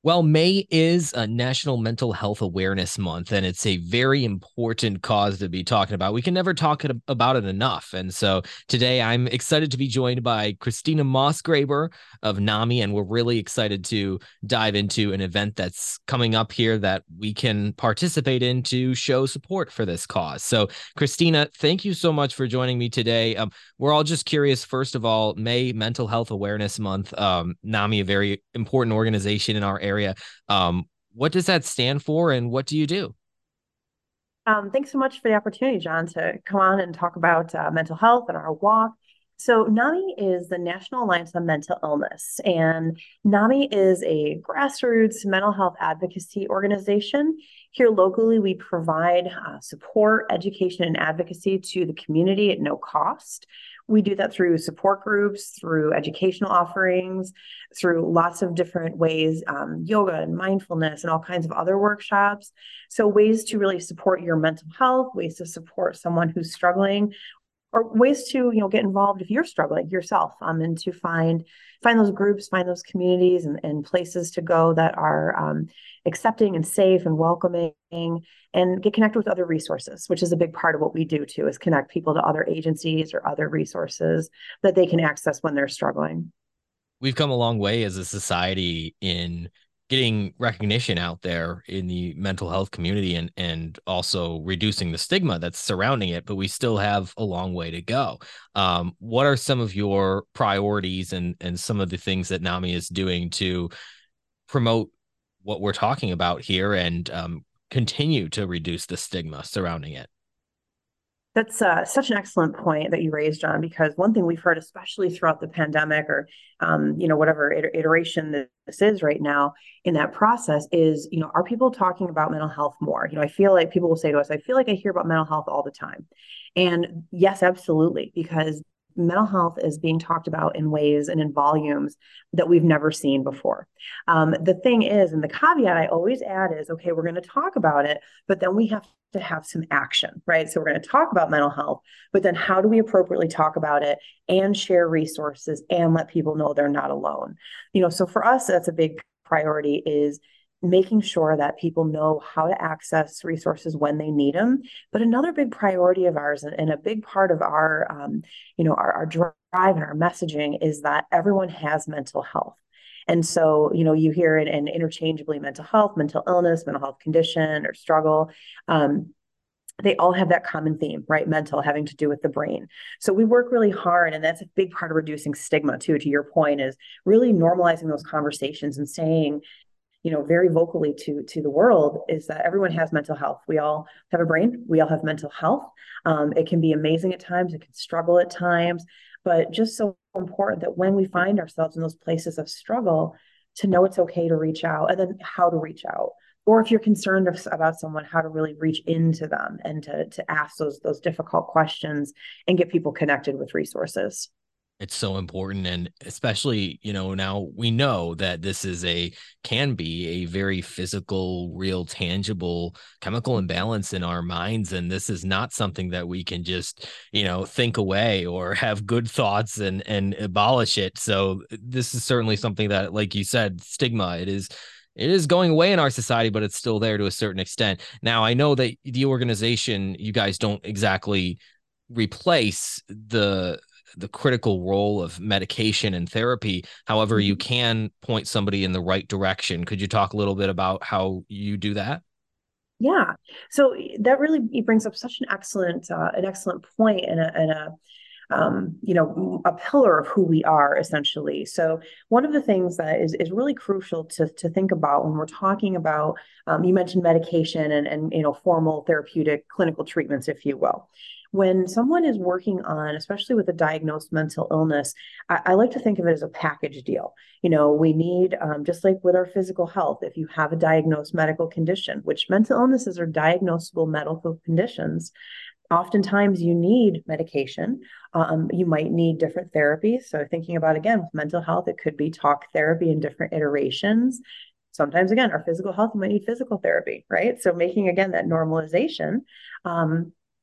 Well, May is a National Mental Health Awareness Month, and it's a very important cause to be talking about. We can never talk about it enough. And so today I'm excited to be joined by Christina Mossgraber of NAMI, and we're really excited to dive into an event that's coming up here that we can participate in to show support for this cause. So, Christina, thank you so much for joining me today. We're all just curious, first of all, May Mental Health Awareness Month, NAMI, a very important organization in our area. What does that stand for and what do you do? Thanks so much for the opportunity, John, to come on and talk about mental health and our walk. So, NAMI is the National Alliance on Mental Illness, and NAMI is a grassroots mental health advocacy organization. Here locally, we provide support, education, and advocacy to the community at no cost. We do that through support groups, through educational offerings, through lots of different ways, yoga and mindfulness, and all kinds of other workshops. So, ways to really support your mental health, ways to support someone who's struggling, or ways to get involved if you're struggling yourself, and to find those groups, find those communities, and places to go that are accepting and safe and welcoming, and get connected with other resources, which is a big part of what we do too, is connect people to other agencies or other resources that they can access when they're struggling. We've come a long way as a society in getting recognition out there in the mental health community and also reducing the stigma that's surrounding it, but we still have a long way to go. What are some of your priorities and some of the things that NAMI is doing to promote what we're talking about here and continue to reduce the stigma surrounding it? That's such an excellent point that you raised, John, because one thing we've heard, especially throughout the pandemic or, whatever iteration this is right now in that process is, are people talking about mental health more? I feel like people will say to us, I feel like I hear about mental health all the time. And yes, absolutely, because mental health is being talked about in ways and in volumes that we've never seen before. The thing is, and the caveat I always add is, okay, we're going to talk about it, but then we have to have some action, right? So we're going to talk about mental health, but then how do we appropriately talk about it and share resources and let people know they're not alone? So for us, that's a big priority is making sure that people know how to access resources when they need them. But another big priority of ours and a big part of our drive and our messaging is that everyone has mental health. And so, you hear it in interchangeably mental health, mental illness, mental health condition, or struggle. Um, they all have that common theme, right? Mental, having to do with the brain. So we work really hard, and that's a big part of reducing stigma too, to your point, is really normalizing those conversations and saying, very vocally to the world is that everyone has mental health. We all have a brain. We all have mental health. It can be amazing at times. It can struggle at times, but just so important that when we find ourselves in those places of struggle, to know it's okay to reach out and then how to reach out. Or if you're concerned about someone, how to really reach into them and to ask those difficult questions and get people connected with resources. It's so important. And especially, now we know that this is can be a very physical, real, tangible chemical imbalance in our minds. And this is not something that we can just, think away or have good thoughts and abolish it. So this is certainly something that, like you said, stigma, it is going away in our society, but it's still there to a certain extent. Now, I know that the organization, you guys don't exactly replace the critical role of medication and therapy. However, you Mhm. can point somebody in the right direction. Could you talk a little bit about how you do that? Yeah. So that really brings up such an excellent point and a pillar of who we are essentially. So one of the things that is really crucial to think about when we're talking about, you mentioned medication and formal therapeutic clinical treatments, if you will. When someone is working on, especially with a diagnosed mental illness, I like to think of it as a package deal. We need, just like with our physical health, if you have a diagnosed medical condition, which mental illnesses are diagnosable medical conditions, oftentimes you need medication. You might need different therapies. So thinking about, again, with mental health, it could be talk therapy in different iterations. Sometimes, again, our physical health, you might need physical therapy, right? So making, again, that normalization. Um,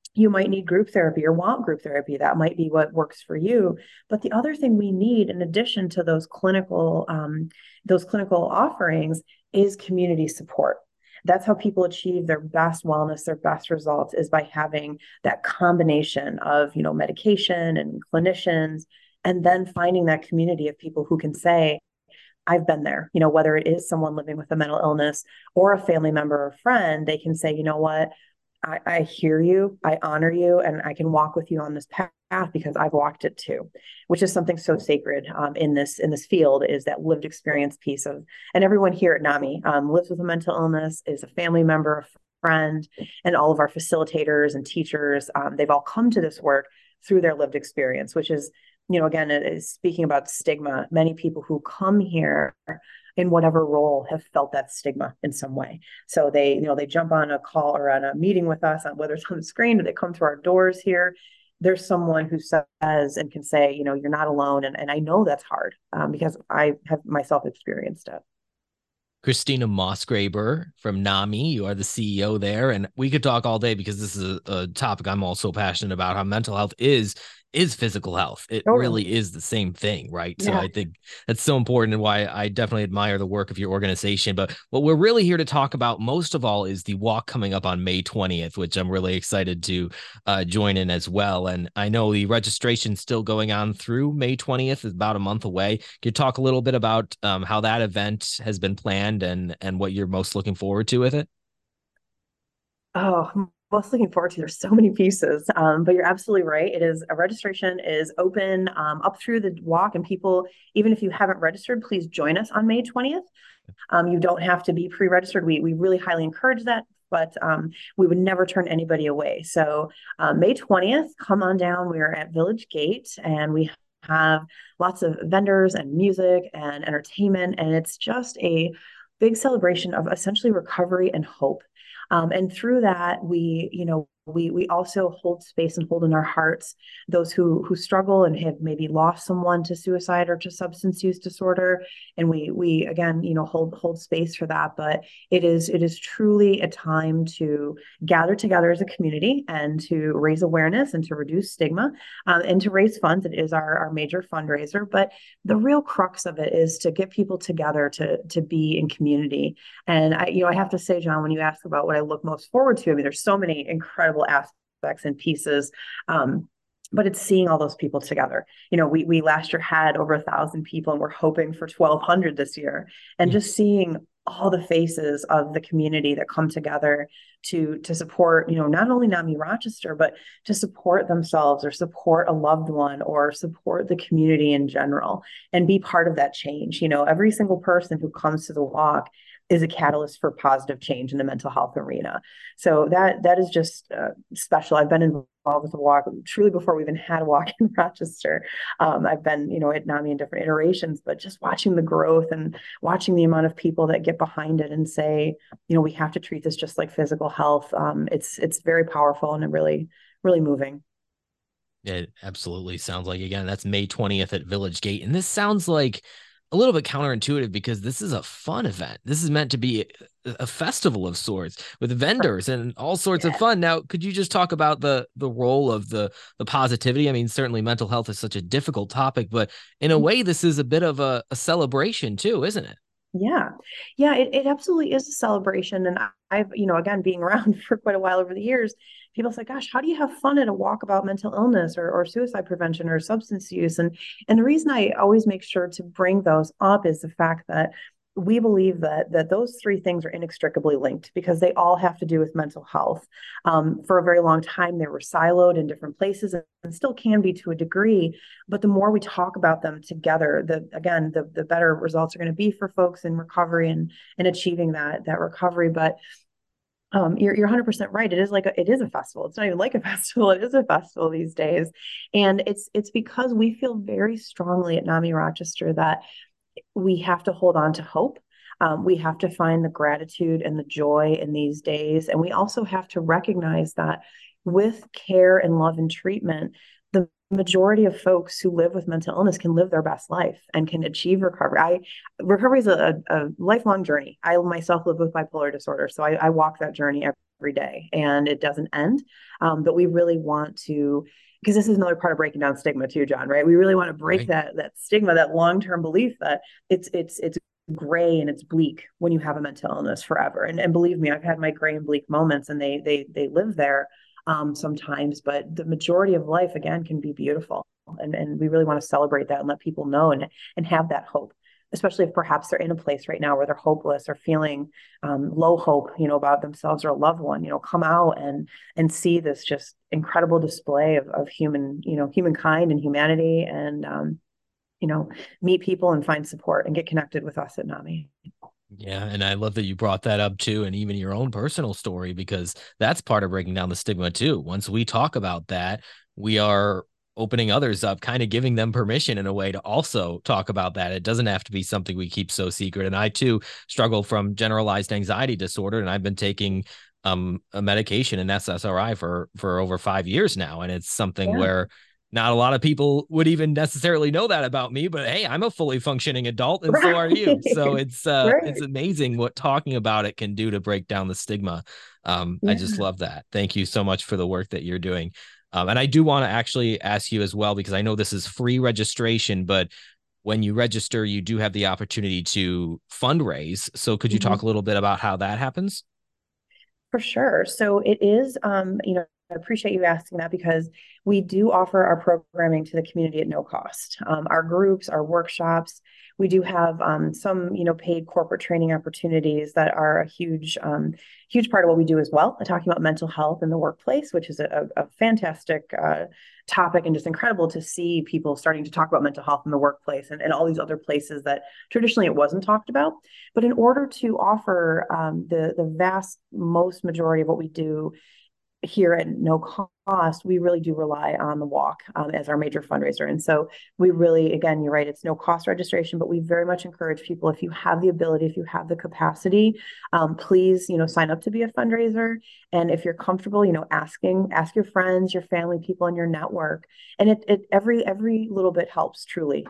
You might need group therapy or want group therapy. That might be what works for you. But the other thing we need, in addition to those clinical offerings, is community support. That's how people achieve their best wellness, their best results, is by having that combination of, medication and clinicians, and then finding that community of people who can say, I've been there, whether it is someone living with a mental illness or a family member or friend. They can say, you know what, I hear you, I honor you, and I can walk with you on this path because I've walked it too, which is something so sacred in this field, is that lived experience piece of. And everyone here at NAMI lives with a mental illness, is a family member, a friend, and all of our facilitators and teachers, they've all come to this work through their lived experience, which is, again, it is speaking about stigma. Many people who come here in whatever role have felt that stigma in some way. So they jump on a call or on a meeting with us, on whether it's on the screen or they come to our doors here. There's someone who says and can say, you're not alone. And I know that's hard because I have myself experienced it. Christina Mossgraber from NAMI. You are the CEO there, and we could talk all day because this is a topic I'm also passionate about. How mental health is physical health. It Totally. really is the same thing, right? So Yeah. I think that's so important, and why I definitely admire the work of your organization. But what we're really here to talk about most of all is the walk coming up on May 20th, which I'm really excited to join in as well. And I know the registration's still going on through May 20th, is about a month away. Can you talk a little bit about how that event has been planned and what you're most looking forward to with it? Oh, I'm most looking forward to. There's so many pieces, but you're absolutely right. It is, a registration is open up through the walk, and people, even if you haven't registered, please join us on May 20th. You don't have to be pre-registered. We really highly encourage that, but we would never turn anybody away. So May 20th, come on down. We are at Village Gate, and we have lots of vendors and music and entertainment, and it's just a big celebration of essentially recovery and hope. And through that, we also hold space and hold in our hearts those who struggle and have maybe lost someone to suicide or to substance use disorder, and we again, hold space for that. But it is truly a time to gather together as a community and to raise awareness and to reduce stigma, and to raise funds. It is our major fundraiser, but the real crux of it is to get people together to be in community. And I have to say, John, when you ask about what I look most forward to, I mean, there's so many incredible aspects and pieces. But it's seeing all those people together. We last year had over 1,000 people, and we're hoping for 1,200 this year. And just seeing all the faces of the community that come together to support, not only NAMI Rochester, but to support themselves or support a loved one or support the community in general and be part of that change. Every single person who comes to the walk is a catalyst for positive change in the mental health arena. So that is just special. I've been involved with the walk truly before we even had a walk in Rochester. I've been, at NAMI in different iterations, but just watching the growth and watching the amount of people that get behind it and say, we have to treat this just like physical health. It's very powerful and really, really moving. It absolutely sounds like, again, that's May 20th at Village Gate. And this sounds like a little bit counterintuitive because this is a fun event. This is meant to be a festival of sorts with vendors and all sorts of Yeah. fun. Now, could you just talk about the role of the positivity? I mean, certainly mental health is such a difficult topic, but in a way, this is a bit of a celebration too, isn't it? Yeah. Yeah, it absolutely is a celebration. And I've, again, being around for quite a while over the years, people say, gosh, how do you have fun at a walk about mental illness or suicide prevention or substance use? And the reason I always make sure to bring those up is the fact that we believe that those three things are inextricably linked because they all have to do with mental health. For a very long time, they were siloed in different places and still can be to a degree. But the more we talk about them together, the better results are going to be for folks in recovery and achieving that recovery. But you're 100% right. It is a festival. It's not even like a festival. It is a festival these days, and it's because we feel very strongly at NAMI Rochester that we have to hold on to hope. We have to find the gratitude and the joy in these days. And we also have to recognize that with care and love and treatment, the majority of folks who live with mental illness can live their best life and can achieve recovery. Recovery is a lifelong journey. I myself live with bipolar disorder, so I walk that journey every day, and it doesn't end. But we really want to, because this is another part of breaking down stigma too, John, right? We really want to break Right. that stigma, that long-term belief that it's gray and it's bleak when you have a mental illness forever. And believe me, I've had my gray and bleak moments, and they live there sometimes, but the majority of life again can be beautiful. And we really want to celebrate that and let people know and have that hope, especially if perhaps they're in a place right now where they're hopeless or feeling low hope, about themselves or a loved one. Come out and see this just incredible display of human, humankind and humanity, and meet people and find support and get connected with us at NAMI. Yeah, and I love that you brought that up too, and even your own personal story, because that's part of breaking down the stigma too. Once we talk about that, we are opening others up, kind of giving them permission in a way to also talk about that. It doesn't have to be something we keep so secret. And I too struggle from generalized anxiety disorder, and I've been taking a medication, an SSRI, for over 5 years now, and it's something Yeah. where not a lot of people would even necessarily know that about me, but hey, I'm a fully functioning adult and so are you. So Right. it's Right. amazing what talking about it can do to break down the stigma. I just Yeah. love that. Thank you so much for the work that you're doing. And I do want to actually ask you as well, because I know this is free registration, but when you register, you do have the opportunity to fundraise. So could you talk Mhm. a little bit about how that happens? For sure. So it is, I appreciate you asking that, because we do offer our programming to the community at no cost. Our groups, our workshops, we do have some, paid corporate training opportunities that are a huge part of what we do as well. Talking about mental health in the workplace, which is a fantastic topic, and just incredible to see people starting to talk about mental health in the workplace, and all these other places that traditionally it wasn't talked about. But in order to offer the vast most majority of what we do here at no cost, we really do rely on the walk as our major fundraiser. And so we really, again, you're right, it's no cost registration, but we very much encourage people, if you have the ability, if you have the capacity, please, sign up to be a fundraiser. And if you're comfortable, ask your friends, your family, people in your network. And every little bit helps, truly.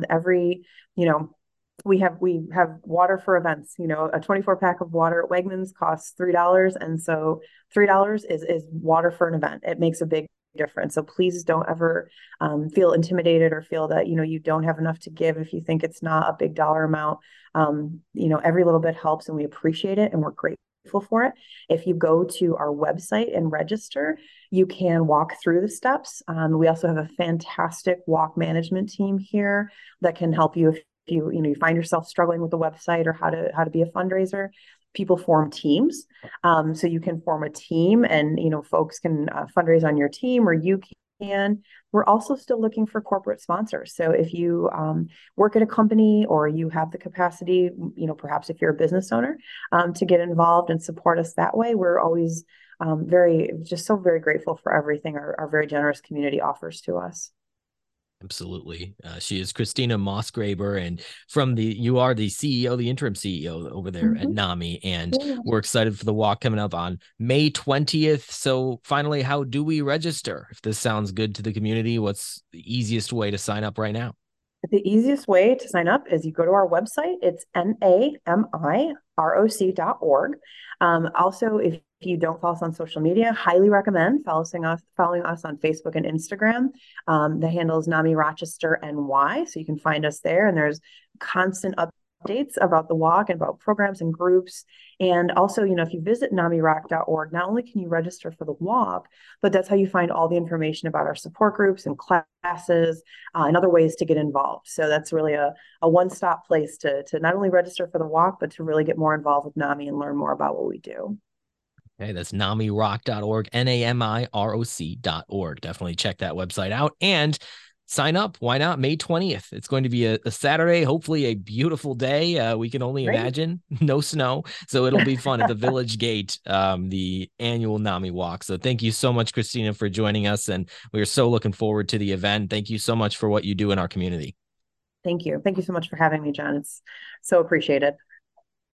You know, we have water for events. A 24 pack of water at Wegmans costs $3, and so $3 is water for an event. It makes a big difference. So please don't ever feel intimidated or feel that you don't have enough to give if you think it's not a big dollar amount. Every little bit helps, and we appreciate it, and we're grateful for it. If you go to our website and register, you can walk through the steps. We also have a fantastic walk management team here that can help you if you find yourself struggling with the website or how to be a fundraiser. People form teams, so you can form a team, and folks can fundraise on your team, or you can. We're also still looking for corporate sponsors. So if you work at a company, or you have the capacity, perhaps if you're a business owner, to get involved and support us that way, we're always very grateful for everything our very generous community offers to us. Absolutely. She is Christina Mossgraber, and you are the CEO, the interim CEO over there at Mm-hmm. NAMI, and Yeah. we're excited for the walk coming up on May 20th. So finally, how do we register? If this sounds good to the community, what's the easiest way to sign up right now? The easiest way to sign up is you go to our website. It's namiroc.org. Also, if you don't follow us on social media, highly recommend following us on Facebook and Instagram. The handle is NAMI Rochester NY, so you can find us there. And there's constant updates about the walk and about programs and groups. And also, if you visit namiroc.org, not only can you register for the walk, but that's how you find all the information about our support groups and classes and other ways to get involved. So that's really a one-stop place to not only register for the walk, but to really get more involved with NAMI and learn more about what we do. Okay, that's namiroc.org, namiroc.org. Definitely check that website out and sign up. Why not? May 20th. It's going to be a Saturday, hopefully a beautiful day. We can only Great. imagine. No snow. So it'll be fun at the Village Gate, the annual NAMI walk. So thank you so much, Christina, for joining us. And we are so looking forward to the event. Thank you so much for what you do in our community. Thank you. Thank you so much for having me, John. It's so appreciated.